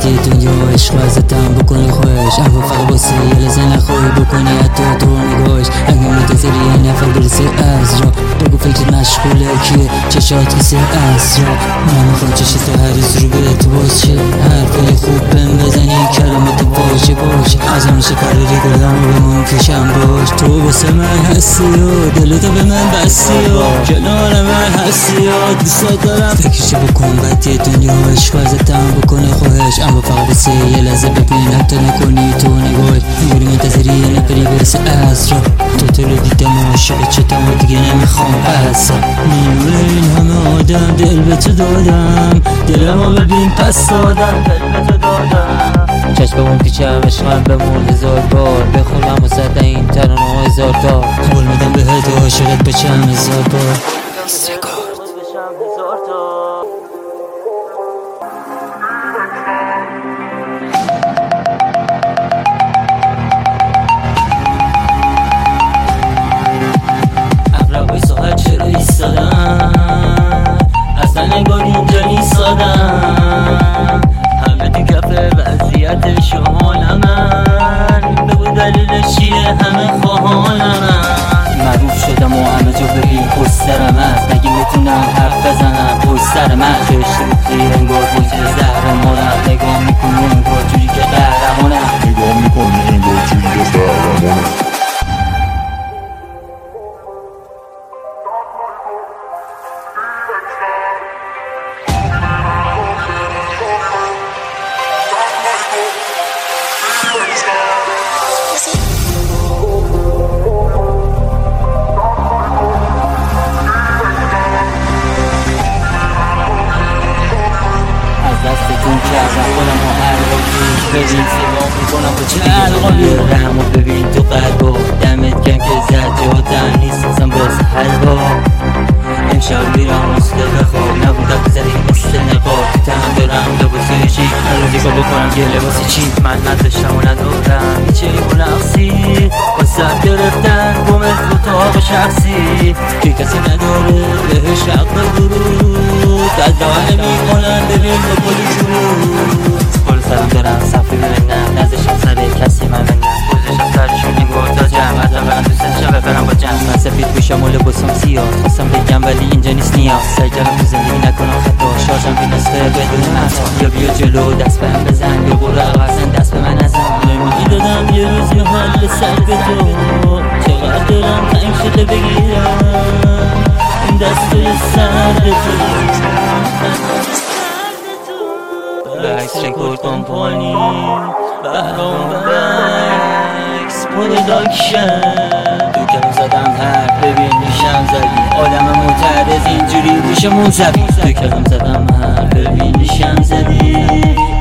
یه دنیا عشق ازتم بکنی خوش اما فقط واسه یه لحظه نخواهی بکنی حتی تو نگاهش اگه منتظری یه نفر برسه از را بگو فکرت مشغوله کیه چشات کسی از را من میخوام چشت هر روز رو بهت باشه حرفای خوب بهم بزنی کلامت باشه از همیشه قراری گلم رو بمون پیشم باش تو واسه من هستی و دلتو به من بستی و کنار من هستی و دوست دارم فکرشو بکن بعد یه دنیا عشق ازتم بکنه خواهش اما فقط واسه یه لحظه ببین حتی نکنی تو نگاهش میگوری منتظری یه نفری برسه از را تو رو دیدم عاشق چتم و دیگه نمیخوام اصلا نیمه این همه آدم دل به تو دادم دلمو ببین پس دادم دل به تو دادم چشم اون پیچم عشقم بمون 1000 بار بخونم و صد این ترانه 1000 تا قول میدم بهت عاشقت بچم 1000 بار ابرقای ساحل چرا ایستادن اصلا نگاه اینجا نیستادن همه تو کف وضعیت شمال من بگو دلیلش چیه همه خواهان من معروف شدم و همه جا ببین پسترم هست نگه میتونم حرف بزنم پستر من خشتی انگار بوجه زهر مارم نگاه میکنه انگار جوری که قهرمانم نگاه میکنی انگار جوری که قهرمانم دستتون کردم خودم و هر روز ببین سیگاه میکنم با چه القابی رحم و ببین تو قلبا دمت کم که زد جاتم نیست اصلا باز حلوا امشب میرم مثل بخواب نبودم بزنی مثل نقاب تو تهم دارم لباسای چی هر دیگه بکنم یه لباس چی من نداشتم و ندارم هیچه و نقصی واسه گرفتن گمت رو تاق شخصی که کسی نداره بهش حق ورود از دانه میکنن ببین با پلی شروع پل سرم دارم صفی ببینم نزشم سر کسی من بندم بوزشم سرشون انگار تا جمع برم دوستش شبه برم با جمع من سفید بوشم و لباسم سیاه خواستم بگم ولی اینجا نیست نیاز سعی کردم تو زندگی نکنم خطا شارژم بی نسخه بدون مطا یا بیا جلو دست بهم بزن یا برو عقب‌زن دست به من نزن نمیدی دادم یه روز محل سر به تو چقدر دارم تنگ شده بگیرم این دستای سر به تو بکس رکورد کمپانی بهرام بکس پروداکشن دوکم زدم هر ببین نیشم زدی آدم معترض اینجوری میشه منزوی دوکم زدم هر ببین نیشم زدی